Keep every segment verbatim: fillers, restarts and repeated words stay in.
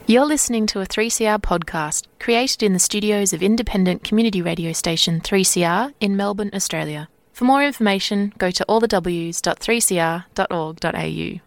You're listening to a three C R podcast created in the studios of independent community radio station three C R in Melbourne, Australia. For more information, go to all the w s dot three c r dot org dot a u.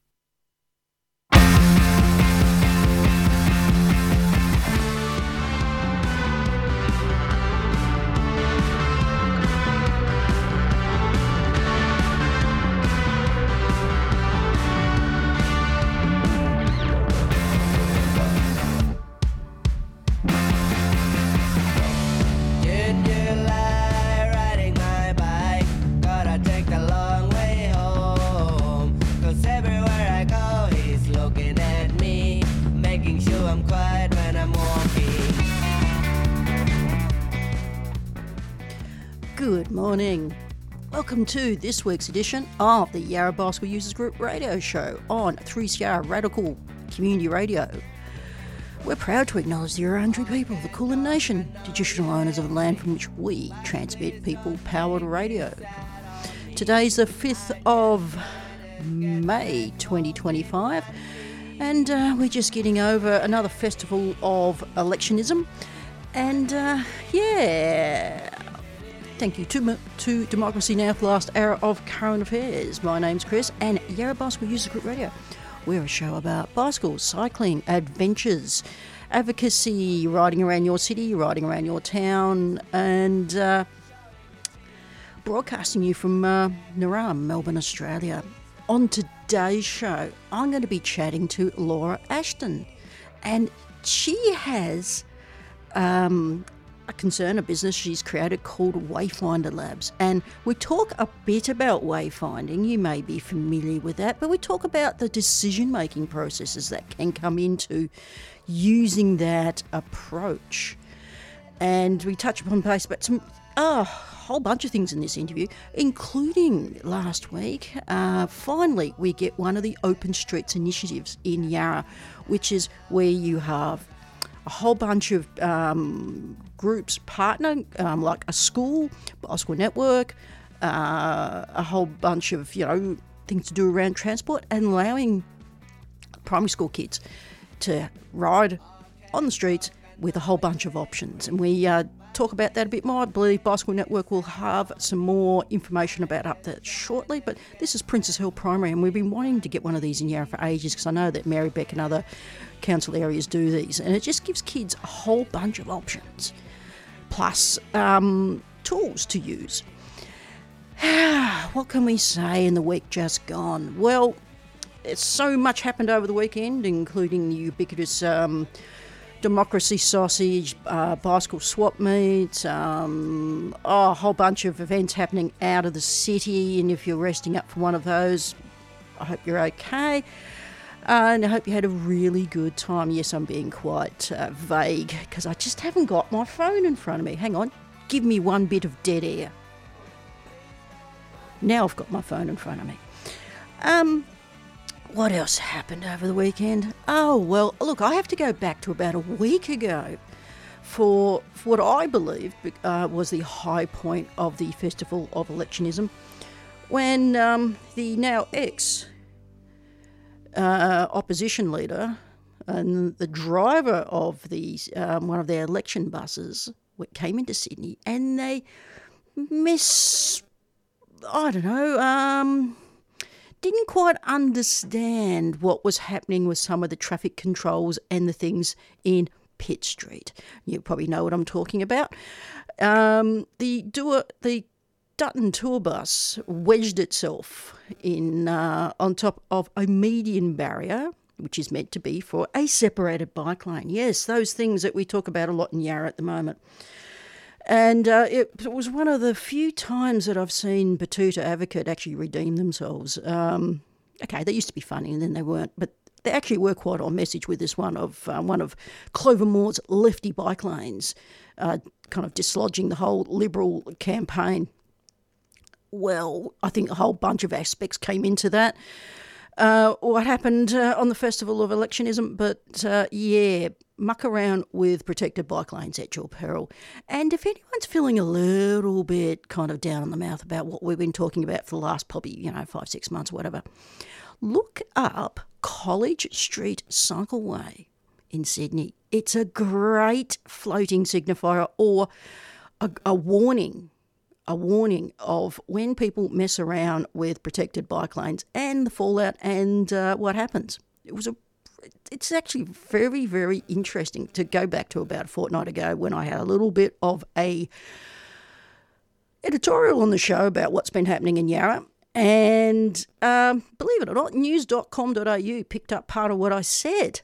Good morning. Welcome to this week's edition of the Yarra Bicycle Users Group radio show on three C R Radical Community Radio. We're proud to acknowledge the Wurundjeri people of the Kulin Nation, traditional owners of the land from which we transmit people-powered radio. Today's the fifth of May twenty twenty-five, and uh, we're just getting over another festival of electionism. And uh, yeah... Thank you to, to Democracy Now! For the last hour of current affairs. My name's Chris, and Yarra Bicycle User Group Radio. We're a show about bicycles, cycling, adventures, advocacy, riding around your city, riding around your town, and uh, broadcasting you from uh, Naram, Melbourne, Australia. On today's show, I'm going to be chatting to Laura Ashton, and she has... Um, a concern, a business she's created called Wayfinder Labs. And we talk a bit about wayfinding. You may be familiar with that, but we talk about the decision-making processes that can come into using that approach. And we touch upon place, but some oh, a whole bunch of things in this interview, including last week. Uh, finally, we get one of the Open Streets initiatives in Yarra, which is where you have a whole bunch of um, groups partner, um, like a school, bicycle network, uh, a whole bunch of, you know, things to do around transport, and allowing primary school kids to ride on the streets with a whole bunch of options. And we uh, talk about that a bit more. I believe Bicycle Network will have some more information about up that shortly, but this is Princess Hill Primary, and we've been wanting to get one of these in Yarra for ages, because I know that Marybeck and other council areas do these, and it just gives kids a whole bunch of options, plus um, tools to use. What can we say in the week just gone? Well, it's so much happened over the weekend, including the ubiquitous um, democracy sausage, uh, bicycle swap meets, um, oh, a whole bunch of events happening out of the city, and if you're resting up for one of those, I hope you're okay. Uh, and I hope you had a really good time. Yes, I'm being quite uh, vague because I just haven't got my phone in front of me. Hang on. Give me one bit of dead air. Now I've got my phone in front of me. Um, what else happened over the weekend? Oh, well, look, I have to go back to about a week ago for, for what I believe uh, was the high point of the Festival of Electionism, when um, the now ex... Uh, opposition leader and the driver of these um, one of their election buses came into Sydney, and they miss I don't know um, didn't quite understand what was happening with some of the traffic controls and the things in Pitt Street. You probably know what I'm talking about. Um, the doer the Dutton tour bus wedged itself in uh, on top of a median barrier, which is meant to be for a separated bike lane. Yes, those things that we talk about a lot in Yarra at the moment. And uh, it, it was one of the few times that I've seen Batuta Advocate actually redeem themselves. Um, okay, they used to be funny and then they weren't, but they actually were quite on message with this one of um, one of Clover Moore's lefty bike lanes, uh, kind of dislodging the whole Liberal campaign. Well, I think a whole bunch of aspects came into that. Uh, what happened uh, on the Festival of Electionism, but uh, yeah, muck around with protected bike lanes at your peril. And if anyone's feeling a little bit kind of down in the mouth about what we've been talking about for the last probably, you know, five, six months or whatever, look up College Street Cycleway. in Sydney. It's a great floating signifier or a, a warning, a warning of when people mess around with protected bike lanes and the fallout and uh, what happens. It was a It's actually very, very interesting to go back to about a fortnight ago when I had a little bit of a editorial on the show about what's been happening in Yarra. And um, believe it or not, news dot com dot a u picked up part of what I said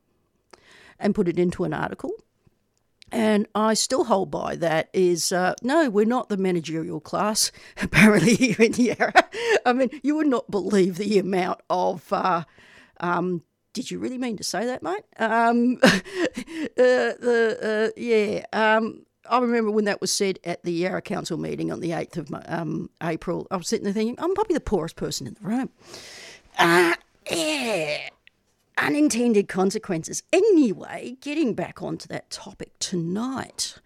and put it into an article. And I still hold by that is, uh, no, we're not the managerial class, apparently, here in Yarra. I mean, you would not believe the amount of... Uh, um, Did you really mean to say that, mate? Um, uh, the, uh, yeah, um, I remember when that was said at the Yarra Council meeting on the eighth of um, April. I was sitting there thinking, I'm probably the poorest person in the room. Uh, yeah, unintended consequences. Anyway, getting back onto that topic tonight,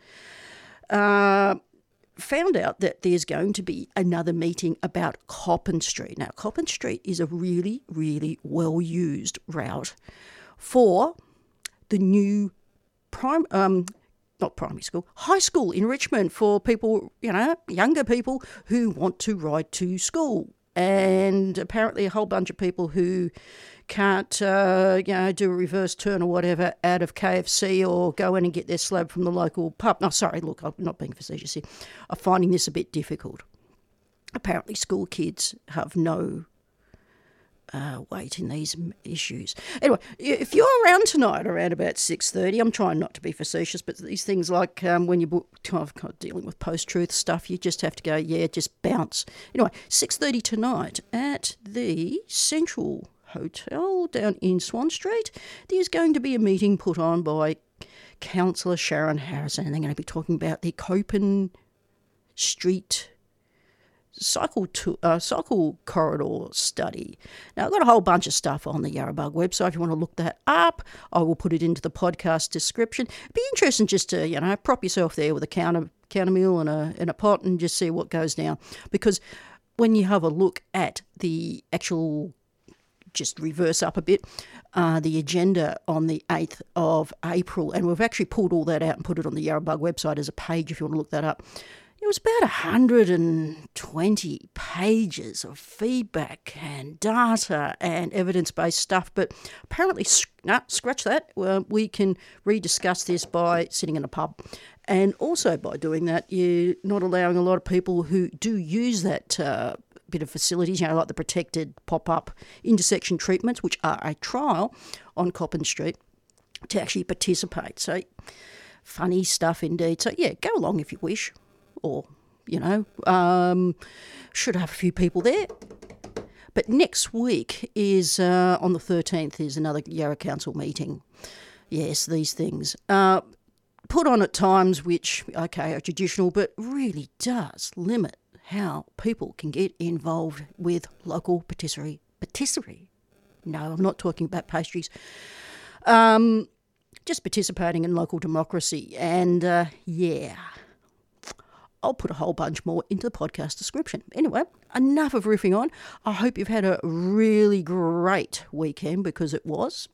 uh, found out that there's going to be another meeting about Coppin Street. Now, Coppin Street is a really, really well-used route for the new prime, um, not primary school, high school in Richmond for people, you know, younger people who want to ride to school. And apparently a whole bunch of people who can't, uh, you know, do a reverse turn or whatever out of K F C or go in and get their slab from the local pub. No, sorry, look, I'm not being facetious here. I'm finding this a bit difficult. Apparently school kids have no uh, weight in these issues. Anyway, if you're around tonight around about six thirty, I'm trying not to be facetious, but these things like um, when you're kind of dealing with post-truth stuff, you just have to go, yeah, just bounce. Anyway, six thirty tonight at the Central Hotel down in Swan Street, there's going to be a meeting put on by Councillor Sharon Harrison, and they're going to be talking about the Coppin Street cycle to, uh, cycle corridor study. Now, I've got a whole bunch of stuff on the Yarrabug website. If you want to look that up, I will put it into the podcast description. It'd be interesting just to, you know, prop yourself there with a counter counter meal and a, and a pot and just see what goes down. Because when you have a look at the actual, just reverse up a bit, uh, the agenda on the eighth of April, and we've actually pulled all that out and put it on the Yarrabug website as a page if you want to look that up. It was about one hundred twenty pages of feedback and data and evidence-based stuff, but apparently, nah, scratch that. Uh, we can rediscuss this by sitting in a pub. And also by doing that, you're not allowing a lot of people who do use that uh, bit of facilities, you know, like the protected pop-up intersection treatments, which are a trial on Coppin Street, to actually participate. So, funny stuff indeed. So, yeah, go along if you wish. Or, you know, um, should have a few people there. But next week is, uh, on the thirteenth, is another Yarra Council meeting. Yes, these things. Uh, put on at times which, okay, are traditional, but really does limit how people can get involved with local patisserie. Patisserie? No, I'm not talking about pastries. Um, just participating in local democracy. And, uh, yeah... I'll put a whole bunch more into the podcast description. Anyway, enough of riffing on. I hope you've had a really great weekend, because it was.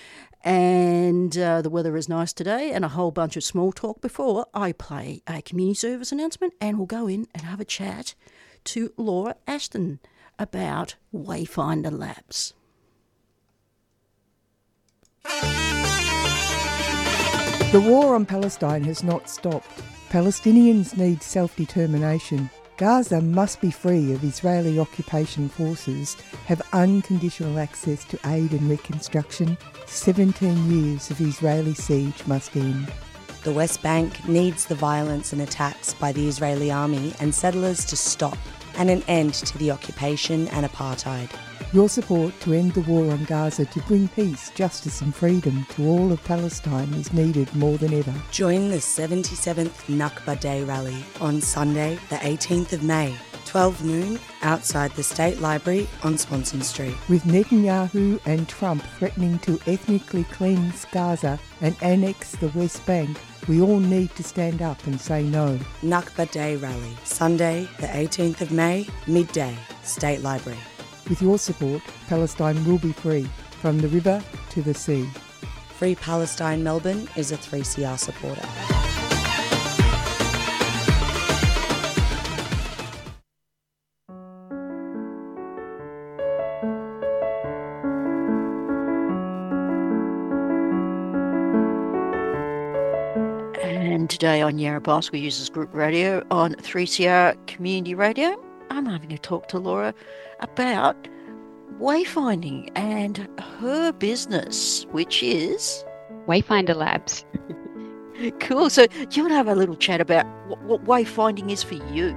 And uh, the weather is nice today, and a whole bunch of small talk before I play a community service announcement, and we'll go in and have a chat to Laura Ashton about Wayfinder Labs. The war on Palestine has not stopped. Palestinians need self-determination. Gaza must be free of Israeli occupation forces, have unconditional access to aid and reconstruction. seventeen years of Israeli siege must end. The West Bank needs the violence and attacks by the Israeli army and settlers to stop, and an end to the occupation and apartheid. Your support to end the war on Gaza, to bring peace, justice and freedom to all of Palestine, is needed more than ever. Join the seventy-seventh Nakba Day rally on Sunday, the eighteenth of May, twelve noon, outside the State Library on Swanson Street. With Netanyahu and Trump threatening to ethnically cleanse Gaza and annex the West Bank, we all need to stand up and say no. Nakba Day rally, Sunday, the eighteenth of May, midday, State Library. With your support, Palestine will be free, from the river to the sea. Free Palestine Melbourne is a three C R supporter. And today on Yarrabah, we use group radio on three C R Community Radio. I'm having a talk to Laura about wayfinding and her business, which is Wayfinder Labs. Cool. So do you want to have a little chat about what, what wayfinding is for you?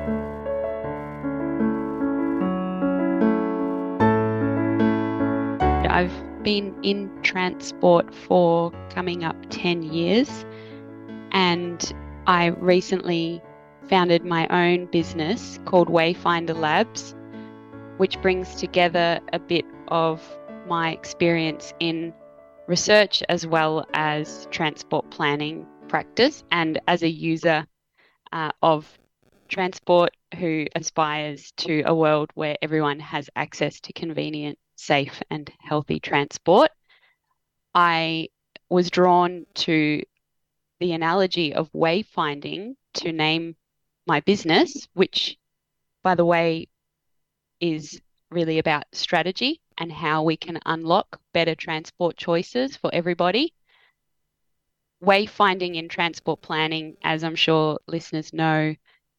I've been in transport for coming up ten years, and I recently founded my own business called Wayfinder Labs, which brings together a bit of my experience in research as well as transport planning practice, and as a user uh, of transport who aspires to a world where everyone has access to convenient, safe and healthy transport. I was drawn to the analogy of wayfinding to name my business, which, by the way, is really about strategy and how we can unlock better transport choices for everybody. Wayfinding in transport planning, as I'm sure listeners know,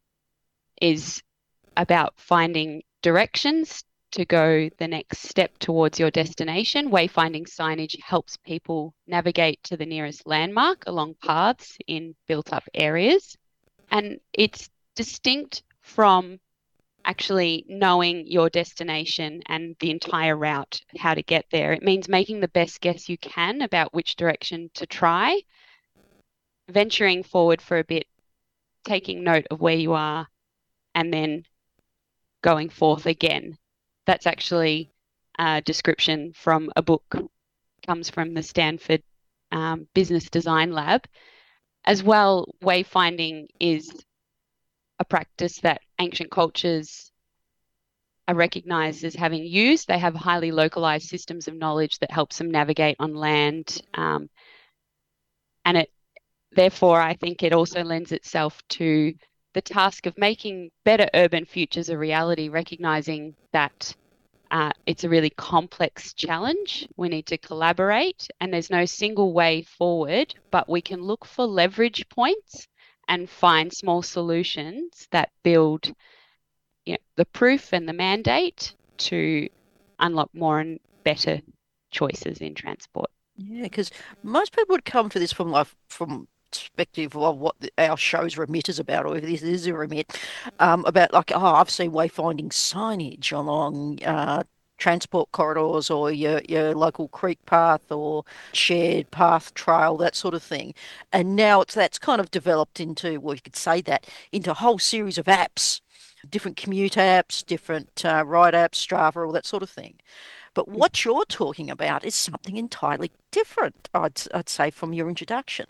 is about finding directions to go the next step towards your destination. Wayfinding signage helps people navigate to the nearest landmark along paths in built-up areas. And it's distinct from actually knowing your destination and the entire route, how to get there. It means making the best guess you can about which direction to try, venturing forward for a bit, taking note of where you are, and then going forth again. That's actually a description from a book, comes from the Stanford um, Business Design Lab. As well, wayfinding is a practice that ancient cultures are recognised as having used. They have highly localised systems of knowledge that helps them navigate on land. Um, and it, therefore, I think it also lends itself to the task of making better urban futures a reality, recognising that uh, it's a really complex challenge. We need to collaborate, and there's no single way forward, but we can look for leverage points and find small solutions that build, you know, the proof and the mandate to unlock more and better choices in transport. Yeah, because most people would come to this from like from perspective of what the, our show's remit is about, or if this is a remit, um, about like, oh, I've seen wayfinding signage along uh, transport corridors or your, your local creek path or shared path trail, that sort of thing. And now it's that's kind of developed into, well, you could say that, into a whole series of apps, different commute apps, different uh, ride apps, Strava, all that sort of thing. But what you're talking about is something entirely different, I'd, I'd say, from your introduction.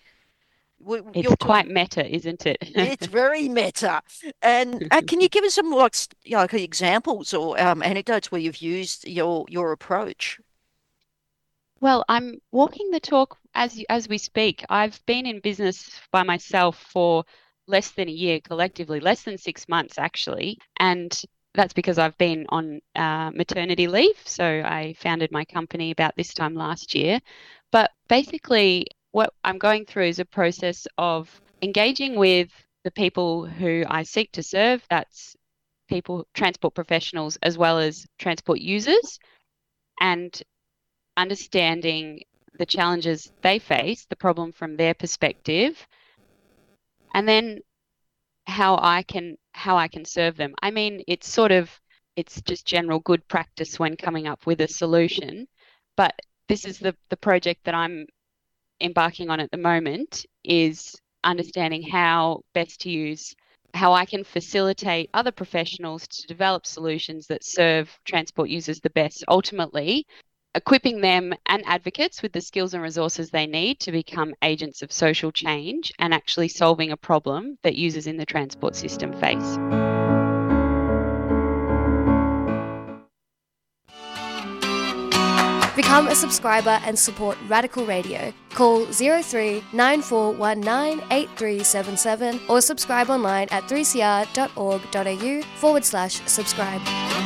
It's You're quite talking, meta, isn't it? it's very meta. And uh, can you give us some like, you know, like examples or um, anecdotes where you've used your your approach? Well, I'm walking the talk as you, as we speak. I've been in business by myself for less than a year collectively, less than six months actually, and that's because I've been on uh, maternity leave. So I founded my company about this time last year. But basically, what I'm going through is a process of engaging with the people who I seek to serve. That's people, transport professionals, as well as transport users, and understanding the challenges they face, the problem from their perspective, and then how I can how I can serve them. I mean, it's sort of it's just general good practice when coming up with a solution, but this is the the project that I'm embarking on at the moment, is understanding how best to use, how I can facilitate other professionals to develop solutions that serve transport users the best, ultimately equipping them and advocates with the skills and resources they need to become agents of social change and actually solving a problem that users in the transport system face. Become a subscriber and support Radical Radio. Call zero three nine four one nine eight three seven seven or subscribe online at three c r dot org dot a u forward slash subscribe.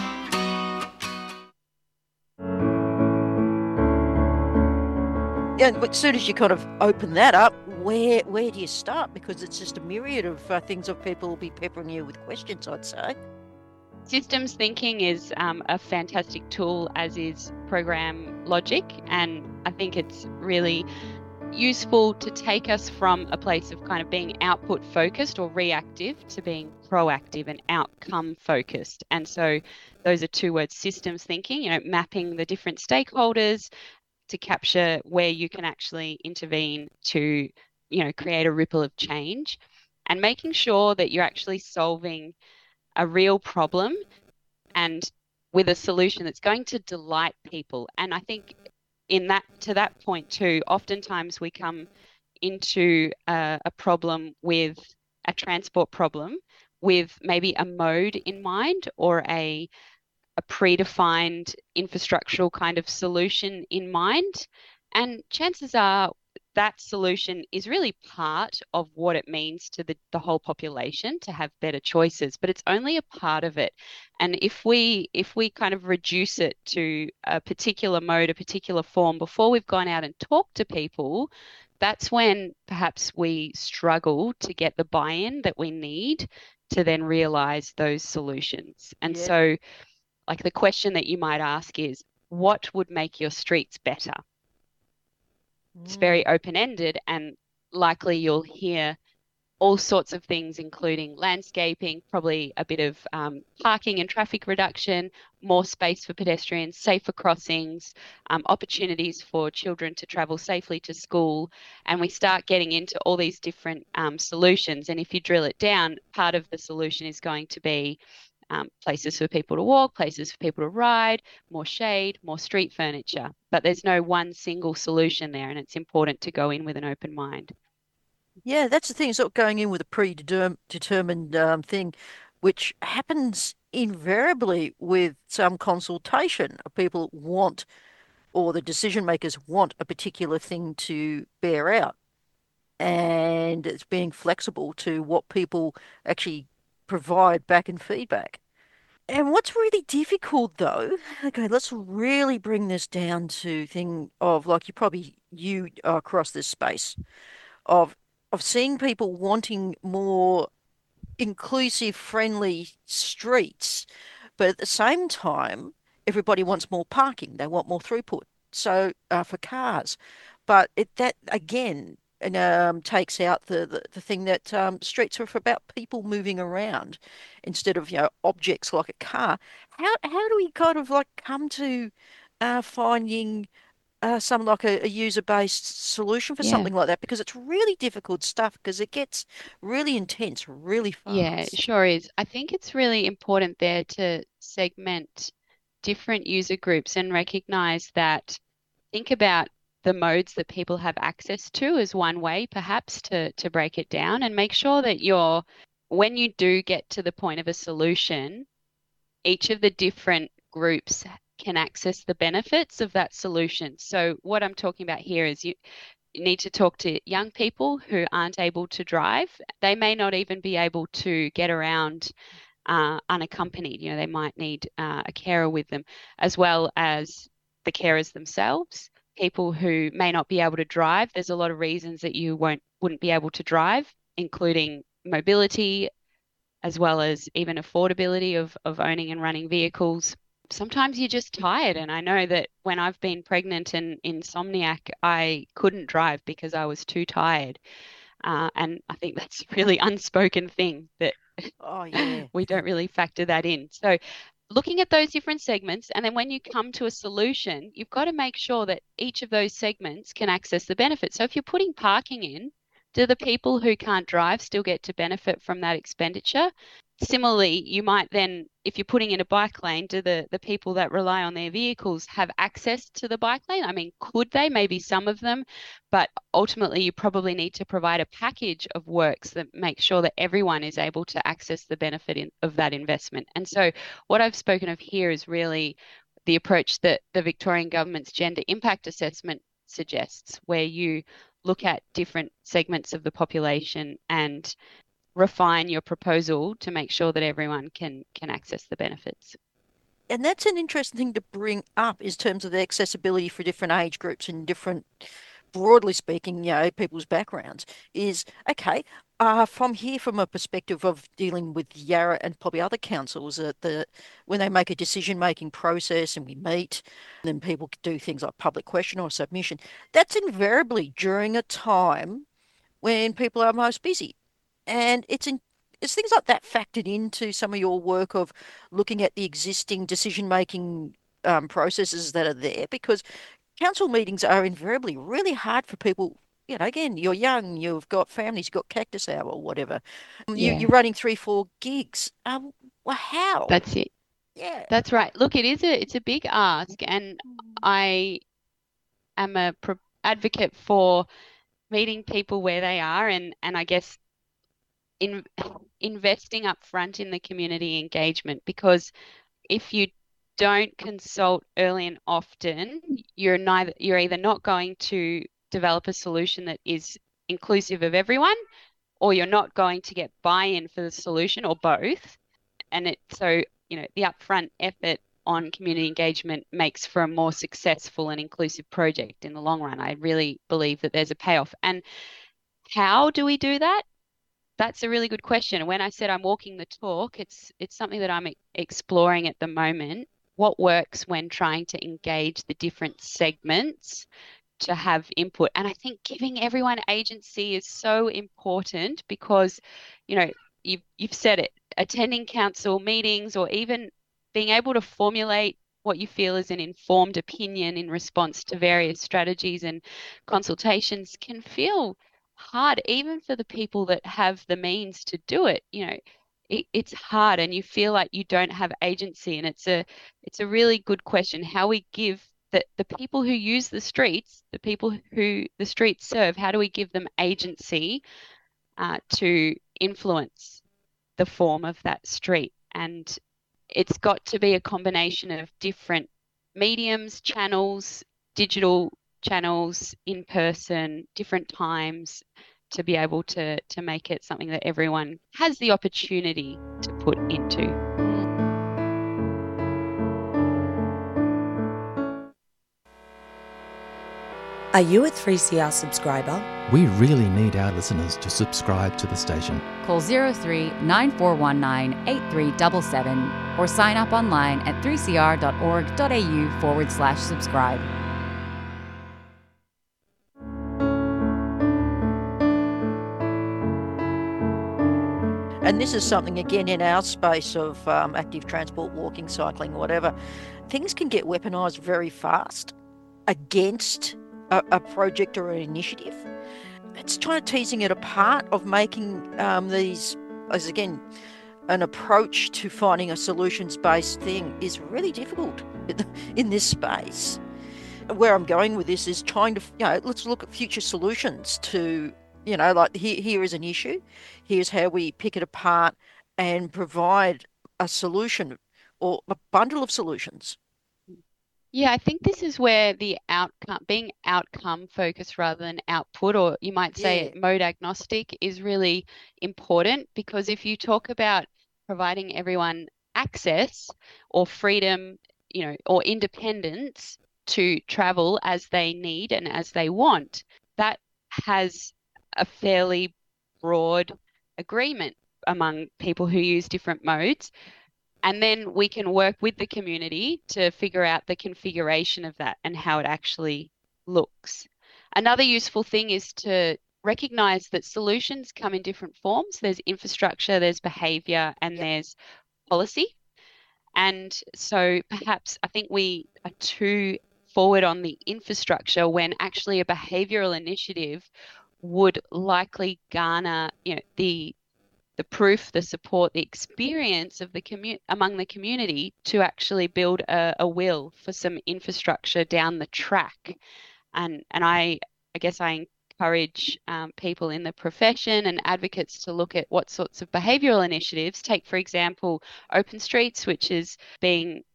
Yeah, but as soon as you kind of open that up, where where do you start? Because it's just a myriad of uh, things of people will be peppering you with questions, I'd say. Systems thinking is um, a fantastic tool, as is program logic, and I think it's really useful to take us from a place of kind of being output focused or reactive to being proactive and outcome focused. And so those are two words: systems thinking, you know, mapping the different stakeholders to capture where you can actually intervene to, you know, create a ripple of change, and making sure that you're actually solving a real problem and with a solution that's going to delight people. And I think in that, to that point too, oftentimes we come into a, a problem with a transport problem with maybe a mode in mind or a a predefined infrastructural kind of solution in mind. And chances are that solution is really part of what it means to the, the whole population to have better choices, but it's only a part of it. And if we if we kind of reduce it to a particular mode, a particular form, before we've gone out and talked to people, that's when perhaps we struggle to get the buy-in that we need to then realize those solutions. And Yeah. so, like, the question that you might ask is, what would make your streets better? It's very open-ended, and likely you'll hear all sorts of things, including landscaping, probably a bit of um, parking and traffic reduction, more space for pedestrians, safer crossings, um, opportunities for children to travel safely to school. And we start getting into all these different um, solutions. And if you drill it down, part of the solution is going to be Um, places for people to walk, places for people to ride, more shade, more street furniture. But there's no one single solution there, and it's important to go in with an open mind. Yeah, that's the thing, sort of going in with a predetermined um, thing, which happens invariably with some consultation. People want, or the decision makers want, a particular thing to bear out. And it's being flexible to what people actually provide back in feedback. And what's really difficult though, okay, let's really bring this down to thing of, like, you probably you are across this space of of seeing people wanting more inclusive, friendly streets, but at the same time, everybody wants more parking. They want more throughput. So uh, for cars, but it that again and um, takes out the, the, the thing that um, streets are for about people moving around instead of, you know, objects like a car. How how do we kind of like come to uh, finding uh, some like a, a user-based solution for Yeah. something like that? Because it's really difficult stuff because it gets really intense really Yeah, it fast. sure is. I think it's really important there to segment different user groups and recognize that, think about the modes that people have access to as one way perhaps to to break it down, and make sure that you're, when you do get to the point of a solution, each of the different groups can access the benefits of that solution. So what I'm talking about here is you, you need to talk to young people who aren't able to drive. They may not even be able to get around uh, unaccompanied. You know, they might need uh, a carer with them, as well as the carers themselves. People who may not be able to drive. There's a lot of reasons that you won't wouldn't be able to drive, including mobility, as well as even affordability of, of owning and running vehicles. Sometimes you're just tired. And I know that when I've been pregnant and insomniac, I couldn't drive because I was too tired. Uh, and I think that's a really unspoken thing that Oh yeah. we don't really factor that in. So looking at those different segments, and then when you come to a solution, you've got to make sure that each of those segments can access the benefit. So if you're putting parking in, do the people who can't drive still get to benefit from that expenditure? Similarly, you might then, if you're putting in a bike lane, do the, the people that rely on their vehicles have access to the bike lane? I mean, could they? Maybe some of them, but ultimately you probably need to provide a package of works that make sure that everyone is able to access the benefit in, of that investment. And so what I've spoken of here is really the approach that the Victorian government's gender impact assessment suggests, where you look at different segments of the population and refine your proposal to make sure that everyone can can access the benefits. And that's an interesting thing to bring up, is terms of the accessibility for different age groups and different, broadly speaking, you know, people's backgrounds. Is okay. Uh, from here, from a perspective of dealing with Yarra and probably other councils, that the when they make a decision-making process and we meet, and then people do things like public question or submission, that's invariably during a time when people are most busy, and it's in is things like that factored into some of your work of looking at the existing decision-making um, processes that are there? Because council meetings are invariably really hard for people. You know, again, you're young, you've got families, you've got cactus hour or whatever. You, Yeah. You're running three, four gigs. Um, well, how? That's it. Yeah. That's right. Look, it is a it's a big ask, and I am a pro- advocate for meeting people where they are, and and I guess in investing up front in the community engagement, because if you don't consult early and often, you're neither you're either not going to develop a solution that is inclusive of everyone, or you're not going to get buy-in for the solution, or both. And it so you know the upfront effort on community engagement makes for a more successful and inclusive project in the long run. I really believe that there's a payoff. And how do we do that? That's a really good question. When I said I'm walking the talk, it's it's something that I'm exploring at the moment. What works when trying to engage the different segments to have input? And I think giving everyone agency is so important, because, you know, you've, you've said it, attending council meetings or even being able to formulate what you feel is an informed opinion in response to various strategies and consultations can feel hard, even for the people that have the means to do it. You know, it, it's hard, and you feel like you don't have agency. And it's a it's a really good question, how we give the, the people who use the streets, the people who the streets serve, how do we give them agency uh, to influence the form of that street? And it's got to be a combination of different mediums, channels, digital channels, in person, different times, to be able to to make it something that everyone has the opportunity to put into. Are you a three C R subscriber? We really need our listeners to subscribe to the station. Call zero three nine four one nine eight three seven seven or sign up online at three c r dot org dot a u forward slash subscribe. And this is something, again, in our space of um, active transport, walking, cycling, whatever, things can get weaponised very fast against a, a project or an initiative. It's trying to teasing it apart of making um, these, as again, an approach to finding a solutions-based thing is really difficult in this space. Where I'm going with this is trying to, you know, let's look at future solutions to, you know, like here, here is an issue, here's how we pick it apart and provide a solution or a bundle of solutions. Yeah, I think this is where the outcome, being outcome focused rather than output, or you might say Yeah. mode agnostic, is really important, because if you talk about providing everyone access or freedom, you know, or independence to travel as they need and as they want, that has a fairly broad agreement among people who use different modes. And then we can work with the community to figure out the configuration of that and how it actually looks. Another useful thing is to recognize that solutions come in different forms. There's infrastructure, there's behavior, and Yep. there's policy. And so perhaps I think we are too forward on the infrastructure when actually a behavioral initiative would likely garner, you know, the the proof, the support, the experience of the commu- among the community to actually build a, a will for some infrastructure down the track. And and I I guess I encourage um, people in the profession and advocates to look at what sorts of behavioural initiatives. Take, for example, Open Streets, which is being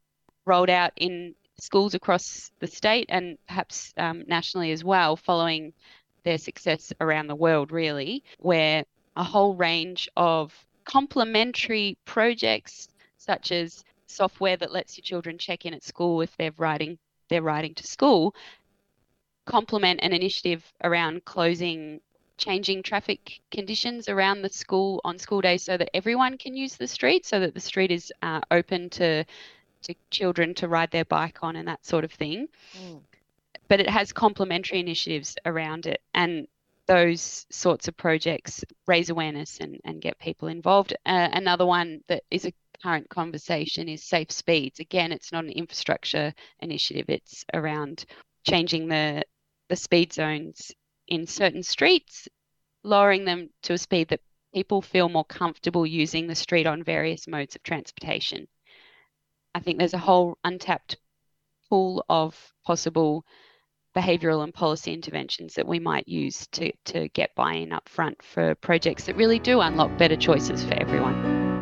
rolled out in schools across the state and perhaps um, nationally as well, following their success around the world, really, where a whole range of complementary projects, such as software that lets your children check in at school if they're riding, they're riding to school, complement an initiative around closing, changing traffic conditions around the school on school days so that everyone can use the street, so that the street is uh, open to to children to ride their bike on and that sort of thing. Mm. But it has complementary initiatives around it, and those sorts of projects raise awareness and, and get people involved. Uh, another one that is a current conversation is Safe Speeds. Again, it's not an infrastructure initiative. It's around changing the the speed zones in certain streets, lowering them to a speed that people feel more comfortable using the street on various modes of transportation. I think there's a whole untapped pool of possible behavioural and policy interventions that we might use to, to get buy-in up front for projects that really do unlock better choices for everyone.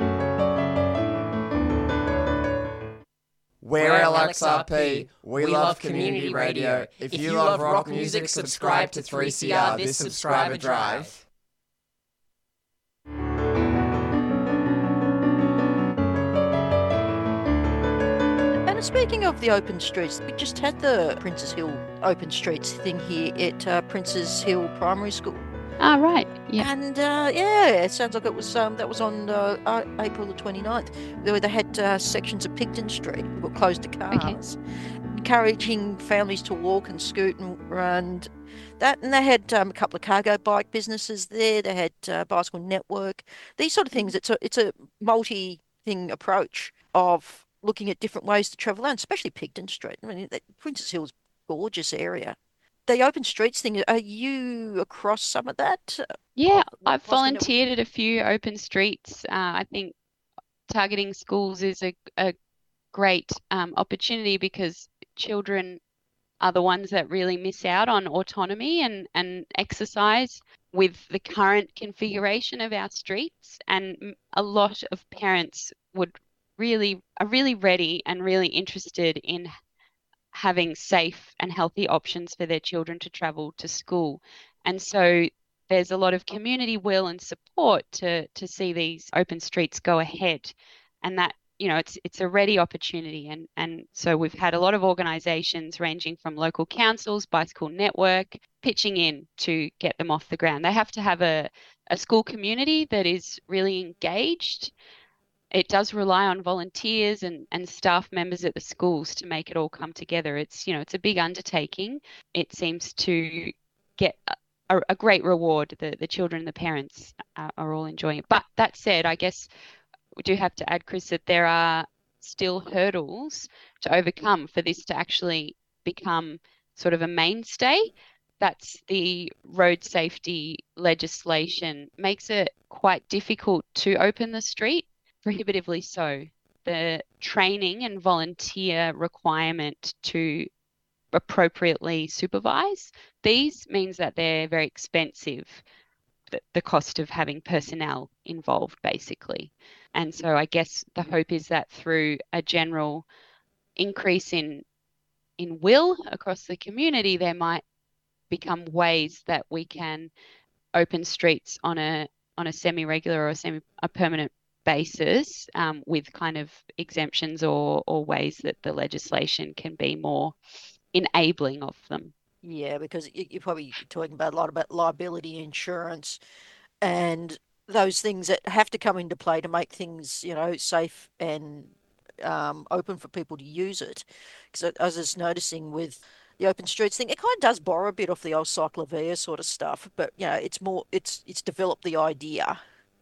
We're L X R P. We love community radio. If you love rock music, subscribe to three C R this subscriber drive. Speaking of the open streets, we just had the Princes Hill open streets thing here at uh, Princes Hill Primary School. Ah, right. Yeah. And uh, yeah, it sounds like it was um, that was on uh, uh, April the twenty-ninth. They, they had uh, sections of Picton Street were closed to cars, okay. encouraging families to walk and scoot and run. That, and they had um, a couple of cargo bike businesses there. They had uh, Bicycle Network. These sort of things. It's a it's a multi-thing approach of looking at different ways to travel around, especially Picton Street. I mean, Princes Hill's a gorgeous area. The open streets thing, are you across some of that? Yeah, I've volunteered at a few open streets. Uh, I think targeting schools is a, a great um, opportunity because children are the ones that really miss out on autonomy and, and exercise with the current configuration of our streets. And a lot of parents would really are really ready and really interested in having safe and healthy options for their children to travel to school. And so there's a lot of community will and support to to see these open streets go ahead. And that, you know, it's it's a ready opportunity. And, and so we've had a lot of organisations ranging from local councils, Bicycle Network, pitching in to get them off the ground. They have to have a, a school community that is really engaged. It does rely on volunteers and, and staff members at the schools to make it all come together. It's, you know, it's a big undertaking. It seems to get a, a great reward. The, the children and the parents are, are all enjoying it. But that said, I guess we do have to add, Chris, that there are still hurdles to overcome for this to actually become sort of a mainstay. That's the road safety legislation makes it quite difficult to open the street. Prohibitively so. The training and volunteer requirement to appropriately supervise these means that they're very expensive, the, the cost of having personnel involved, basically. And so I guess the hope is that through a general increase in in will across the community, there might become ways that we can open streets on a on a semi-regular or a semi a permanent basis um, with kind of exemptions or, or ways that the legislation can be more enabling of them. Yeah, because you're probably talking about a lot about liability insurance and those things that have to come into play to make things, you know, safe and um, open for people to use it. Because I was just noticing with the open streets thing, it kind of does borrow a bit off the old cyclovia sort of stuff, but you know, it's more, it's it's developed the idea.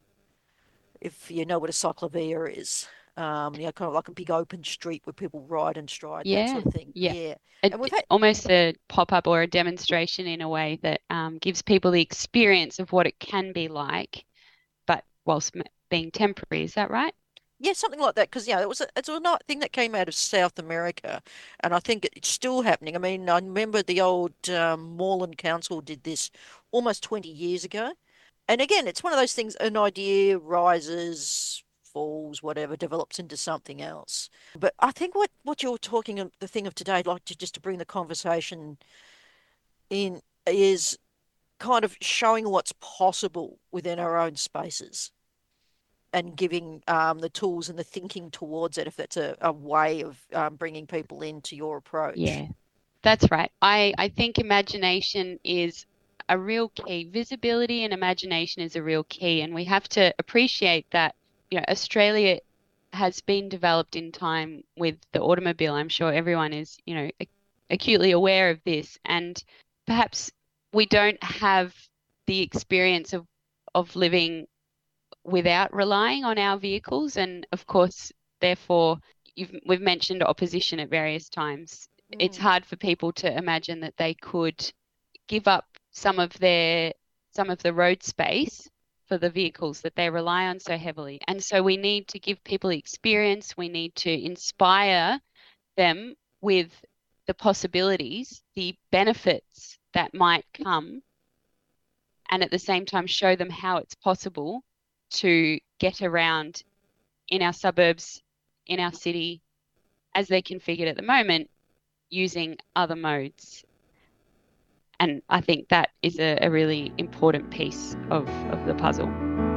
If you know what a cyclovia is, um, you know, kind of like a big open street where people ride and stride, yeah, that sort of thing. Yeah, yeah. It, and we've had... almost a pop-up or a demonstration in a way that um, gives people the experience of what it can be like, but whilst being temporary. Is that right? Yeah, something like that. Because yeah, it was a, it's a thing that came out of South America, and I think it's still happening. I mean, I remember the old um, Moreland Council did this almost twenty years ago. And again, it's one of those things, an idea rises, falls, whatever, develops into something else. But I think what, what you're talking, the thing of today, like to just to bring the conversation in, is kind of showing what's possible within our own spaces and giving um, the tools and the thinking towards it, if that's a, a way of um, bringing people into your approach. Yeah, that's right. I, I think imagination is a real key. Visibility and imagination is a real key, and we have to appreciate that, you know, Australia has been developed in time with the automobile. I'm sure everyone is, you know, acutely aware of this, and perhaps we don't have the experience of, of living without relying on our vehicles. And of course, therefore, you've, we've mentioned opposition at various times. Mm. It's hard for people to imagine that they could give up some of their, some of the road space for the vehicles that they rely on so heavily. And so we need to give people experience. We need to inspire them with the possibilities, the benefits that might come, and at the same time show them how it's possible to get around in our suburbs, in our city, as they're configured at the moment, using other modes. And I think that is a, a really important piece of, of the puzzle.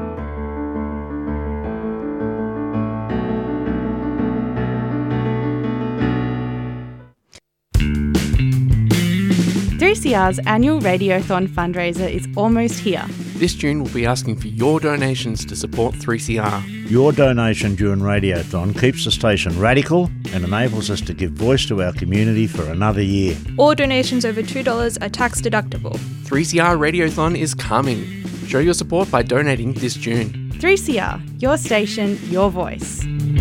three C R's annual Radiothon fundraiser is almost here. This June we'll be asking for your donations to support three C R. Your donation during Radiothon keeps the station radical and enables us to give voice to our community for another year. All donations over two dollars are tax deductible. three C R Radiothon is coming. Show your support by donating this June. three C R, your station, your voice.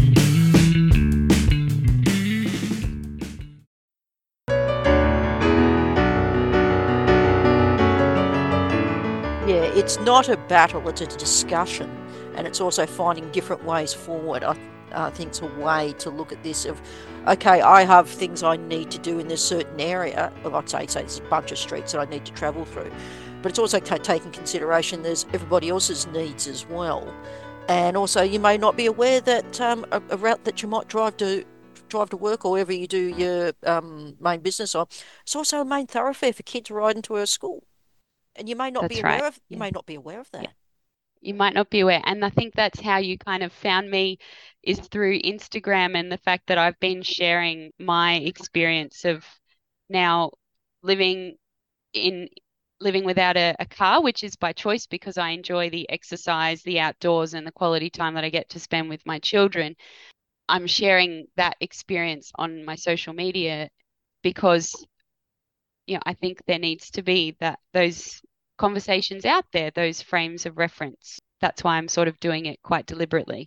It's not a battle, it's a discussion, and it's also finding different ways forward. I uh, think it's a way to look at this of, okay, I have things I need to do in this certain area. Well, I'd say, say there's a bunch of streets that I need to travel through, but it's also taking consideration there's everybody else's needs as well. And also you may not be aware that um, a, a route that you might drive to drive to work or wherever you do your um, main business on, it's also a main thoroughfare for kids riding to a school. And you may not That's be aware right. of you yeah. may not be aware of that. Yeah. You might not be aware. And I think that's how you kind of found me, is through Instagram and the fact that I've been sharing my experience of now living in living without a, a car, which is by choice because I enjoy the exercise, the outdoors, and the quality time that I get to spend with my children. I'm sharing that experience on my social media because, you know, I think there needs to be that those conversations out there, those frames of reference. That's why I'm sort of doing it quite deliberately.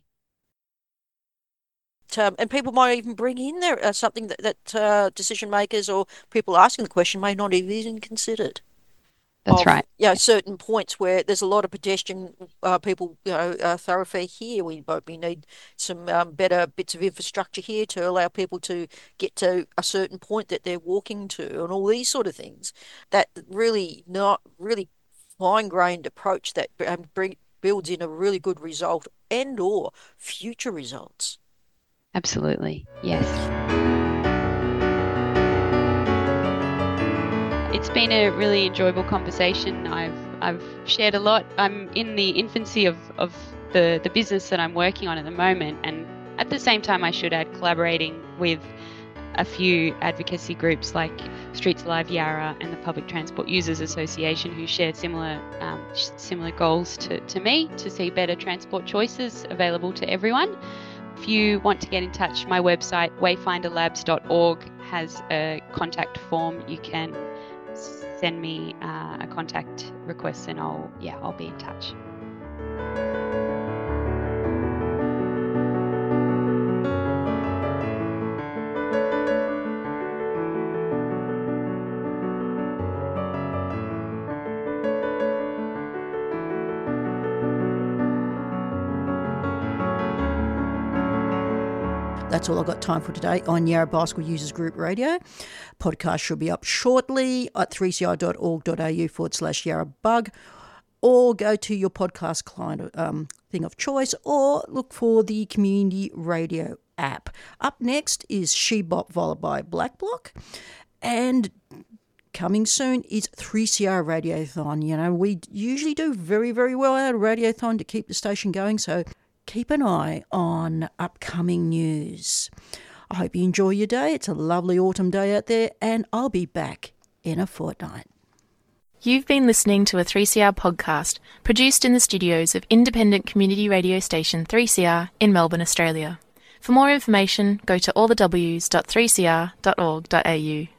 Um, and people might even bring in there uh, something that, that uh, decision makers or people asking the question may not have even considered. That's of, right. Yeah, you know, certain points where there's a lot of pedestrian uh, people, you know, uh, thoroughfare here. We we need some um, better bits of infrastructure here to allow people to get to a certain point that they're walking to, and all these sort of things. That really not really fine-grained approach that um, bring, builds in a really good result and or future results. Absolutely, yes. It's been a really enjoyable conversation. I've I've shared a lot. I'm in the infancy of, of the, the business that I'm working on at the moment, and at the same time I should add collaborating with a few advocacy groups like Streets Alive Yarra and the Public Transport Users Association, who share similar um, similar goals to, to me, to see better transport choices available to everyone. If you want to get in touch, my website wayfinder labs dot org has a contact form. You can send me uh, a contact request and I'll yeah I'll be in touch. That's all I've got time for today on Yarra Bicycle Users Group Radio. Podcast should be up shortly at three c r dot org dot a u forward slash Yarra Bug, or go to your podcast client um, thing of choice, or look for the Community Radio app. Up next is She Bop followed by Black Bloc, and coming soon is three C R Radiothon. You know, we usually do very, very well out of Radiothon to keep the station going, so keep an eye on upcoming news. I hope you enjoy your day. It's a lovely autumn day out there, and I'll be back in a fortnight. You've been listening to a three C R podcast produced in the studios of independent community radio station three C R in Melbourne, Australia. For more information, go to all the w s dot three c r dot org dot a u.